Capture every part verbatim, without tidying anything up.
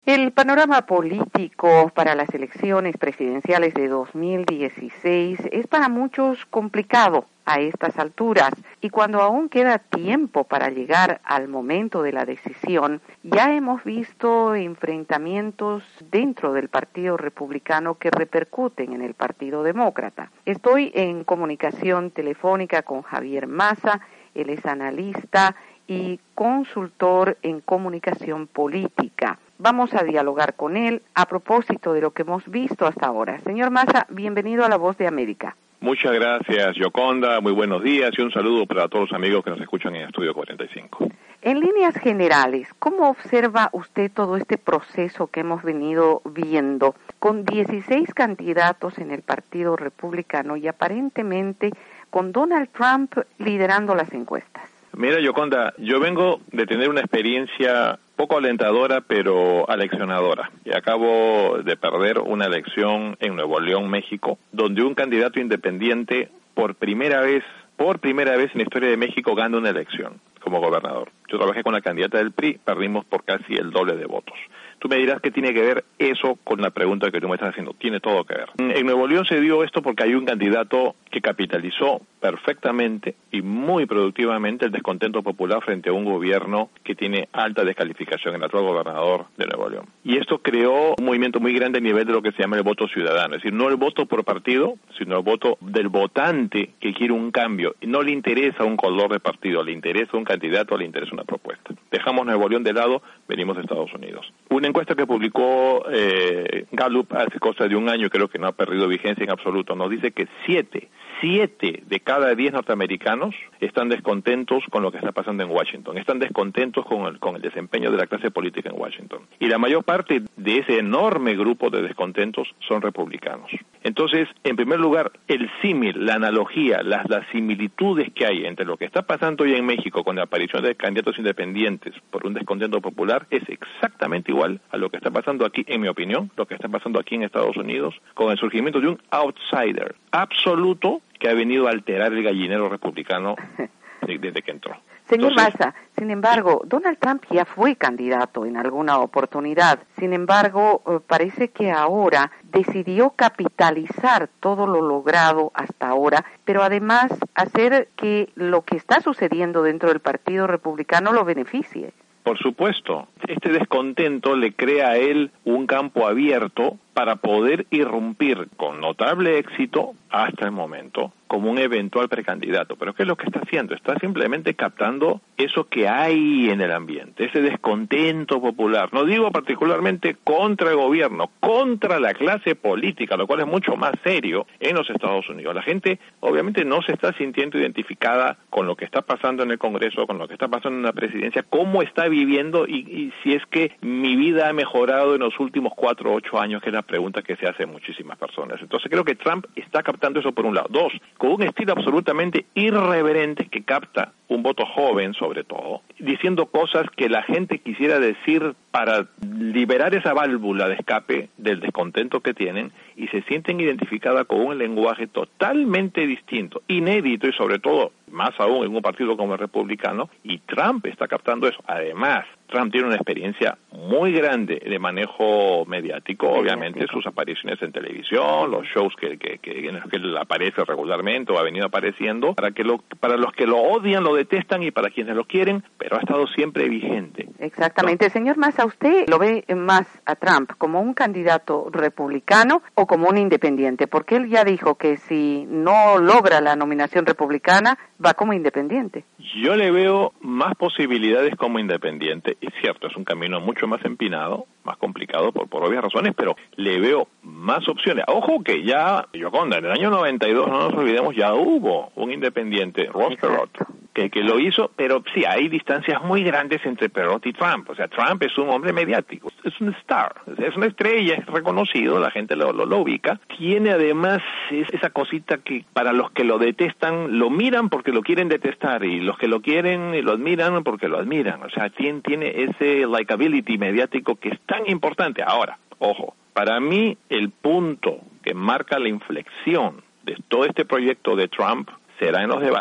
El panorama político para las elecciones presidenciales de dos mil dieciséis es para muchos complicado a estas alturas, y cuando aún queda tiempo para llegar al momento de la decisión, ya hemos visto enfrentamientos dentro del Partido Republicano que repercuten en el Partido Demócrata. Estoy en comunicación telefónica con Javier Maza. Él es analista y consultor en comunicación política. Vamos a dialogar con él a propósito de lo que hemos visto hasta ahora. Señor Maza, bienvenido a La Voz de América. Muchas gracias, Yoconda. Muy buenos días y un saludo para todos los amigos que nos escuchan en Estudio cuarenta y cinco. En líneas generales, ¿cómo observa usted todo este proceso que hemos venido viendo con dieciséis candidatos en el Partido Republicano y aparentemente con Donald Trump liderando las encuestas? Mira, Yoconda, yo vengo de tener una experiencia poco alentadora, pero aleccionadora. Y acabo de perder una elección en Nuevo León, México, donde un candidato independiente, por primera vez, por primera vez en la historia de México, gana una elección como gobernador. Yo trabajé con la candidata del P R I, perdimos por casi el doble de votos. Tú me dirás qué tiene que ver eso con la pregunta que tú me estás haciendo. Tiene todo que ver. En Nuevo León se dio esto porque hay un candidato que capitalizó perfectamente y muy productivamente el descontento popular frente a un gobierno que tiene alta descalificación, el actual gobernador de Nuevo León. Y esto creó un movimiento muy grande a nivel de lo que se llama el voto ciudadano. Es decir, no el voto por partido, sino el voto del votante que quiere un cambio. Y no le interesa un color de partido, le interesa un candidato, le interesa una propuesta. Dejamos Nuevo León de lado, venimos a Estados Unidos. Una encuesta que publicó eh, Gallup hace cosa de un año, creo que no ha perdido vigencia en absoluto, nos dice que siete, siete de cada diez norteamericanos están descontentos con lo que está pasando en Washington, están descontentos con el, con el desempeño de la clase política en Washington. Y la mayor parte de ese enorme grupo de descontentos son republicanos. Entonces, en primer lugar, el símil, la analogía, las, las similitudes que hay entre lo que está pasando hoy en México con la aparición de candidatos independientes por un descontento popular es exactamente igual a lo que está pasando aquí, en mi opinión, lo que está pasando aquí en Estados Unidos con el surgimiento de un outsider absoluto que ha venido a alterar el gallinero republicano desde que entró. Señor Entonces, Maza, sin embargo, Donald Trump ya fue candidato en alguna oportunidad. Sin embargo, eh, parece que ahora decidió capitalizar todo lo logrado hasta ahora, pero además hacer que lo que está sucediendo dentro del Partido Republicano lo beneficie. Por supuesto, este descontento le crea a él un campo abierto para poder irrumpir con notable éxito hasta el momento como un eventual precandidato. Pero ¿qué es lo que está haciendo? Está simplemente captando eso que hay en el ambiente, ese descontento popular. No digo particularmente contra el gobierno, contra la clase política, lo cual es mucho más serio en los Estados Unidos. La gente obviamente no se está sintiendo identificada con lo que está pasando en el Congreso, con lo que está pasando en la presidencia, cómo está viviendo y, y si es que mi vida ha mejorado en los últimos cuatro o ocho años, que es la pregunta que se hace muchísimas personas. Entonces creo que Trump está captando eso por un lado. Dos, con un estilo absolutamente irreverente que capta un voto joven sobre todo, diciendo cosas que la gente quisiera decir para liberar esa válvula de escape del descontento que tienen y se sienten identificadas con un lenguaje totalmente distinto, inédito y sobre todo, más aún en un partido como el republicano, y Trump está captando eso. Además, Trump tiene una experiencia muy grande de manejo mediático, obviamente sus apariciones en televisión, los shows que, que, que en los que él aparece regularmente o ha venido apareciendo, para que lo, para los que lo odian, lo detestan y para quienes lo quieren, pero ha estado siempre vigente. Exactamente. ¿No? Señor Maza, ¿usted lo ve más a Trump como un candidato republicano o como un independiente? Porque él ya dijo que si no logra la nominación republicana, va como independiente. Yo le veo más posibilidades como independiente. Es cierto, es un camino mucho más empinado, más complicado por, por obvias razones, pero le veo más opciones. Ojo que ya, Yoconda, en el año noventa y dos, no nos olvidemos, ya hubo un independiente, Ross Perot, que, que lo hizo, pero sí, hay distancias muy grandes entre Perot y Trump. O sea, Trump es un hombre mediático, es un star, es una estrella, es reconocido, la gente lo, lo, lo ubica. Tiene además esa cosita que para los que lo detestan, lo miran porque lo quieren detestar, y los que lo quieren lo admiran porque lo admiran. O sea, tiene, tiene ese likability mediático que es tan importante. Ahora, ojo, para mí el punto que marca la inflexión de todo este proyecto de Trump será en los debates.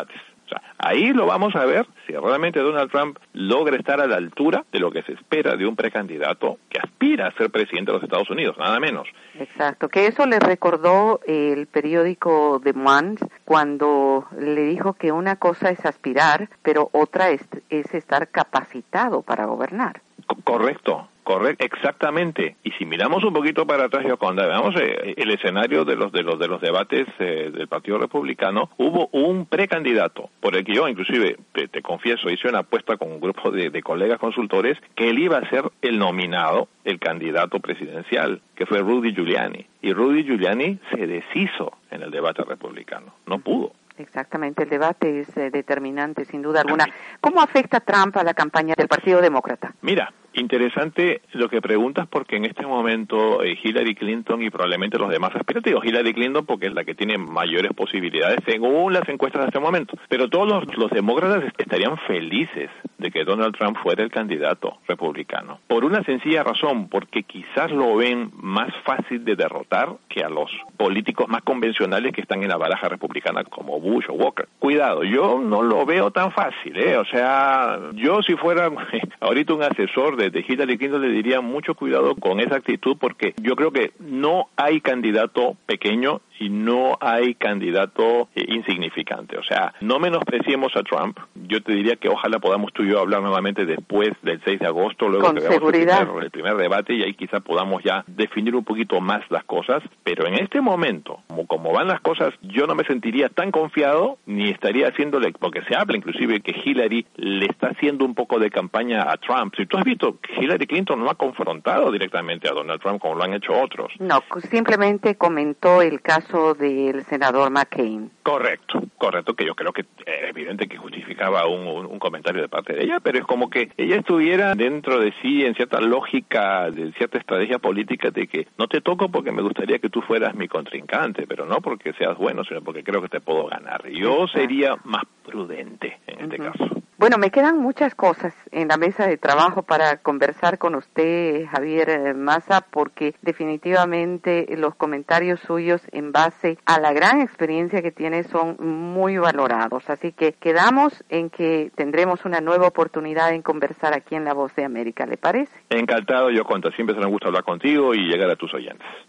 sea, ahí lo vamos a ver si realmente Donald Trump logra estar a la altura de lo que se espera de un precandidato que aspira a ser presidente de los Estados Unidos, nada menos. Exacto, que eso le recordó el periódico The Monde cuando le dijo que una cosa es aspirar, pero otra es, es estar capacitado para gobernar. Correcto, correcto, exactamente. Y si miramos un poquito para atrás, Yoconda, veamos eh, el escenario de los de los de los debates eh, del Partido Republicano, hubo un precandidato por el que yo, inclusive, te, te confieso, hice una apuesta con un grupo de, de colegas consultores que él iba a ser el nominado, el candidato presidencial, que fue Rudy Giuliani. Y Rudy Giuliani se deshizo en el debate republicano, no pudo. Exactamente, el debate es eh, determinante, sin duda alguna. ¿Cómo afecta Trump a la campaña del Partido Demócrata? Mira, interesante lo que preguntas porque en este momento eh, Hillary Clinton y probablemente los demás aspirativos, Hillary Clinton porque es la que tiene mayores posibilidades según las encuestas de este momento, pero todos los, los demócratas estarían felices de que Donald Trump fuera el candidato republicano. Por una sencilla razón, porque quizás lo ven más fácil de derrotar que a los políticos más convencionales que están en la baraja republicana como Bush o Walker. Cuidado, yo no lo veo tan fácil, ¿eh? O sea, yo si fuera ahorita un asesor de, de Hillary Clinton le diría mucho cuidado con esa actitud porque yo creo que no hay candidato pequeño y no hay candidato eh, insignificante. O sea, no menospreciemos a Trump. Yo te diría que ojalá podamos tú y yo hablar nuevamente después del seis de agosto, luego Con que veamos el seguridad. primer, el primer debate y ahí quizá podamos ya definir un poquito más las cosas. Pero en este momento, como, como van las cosas, yo no me sentiría tan confiado ni estaría haciéndole, porque se habla inclusive que Hillary le está haciendo un poco de campaña a Trump. Si tú has visto que Hillary Clinton no ha confrontado directamente a Donald Trump como lo han hecho otros. No, simplemente comentó el caso del senador McCain. Correcto, correcto, que yo creo que era evidente que justificaba un, un, un comentario de parte de ella, pero es como que ella estuviera dentro de sí en cierta lógica, de cierta estrategia política de que no te toco porque me gustaría que tú fueras mi contrincante, pero no porque seas bueno, sino porque creo que te puedo ganar. Yo sería más prudente en este uh-huh. caso. Bueno, me quedan muchas cosas en la mesa de trabajo para conversar con usted, Javier Mazza, porque definitivamente los comentarios suyos en base a la gran experiencia que tiene son muy valorados. Así que quedamos en que tendremos una nueva oportunidad en conversar aquí en La Voz de América, ¿le parece? Encantado, yo cuento. Siempre será un gusto hablar contigo y llegar a tus oyentes.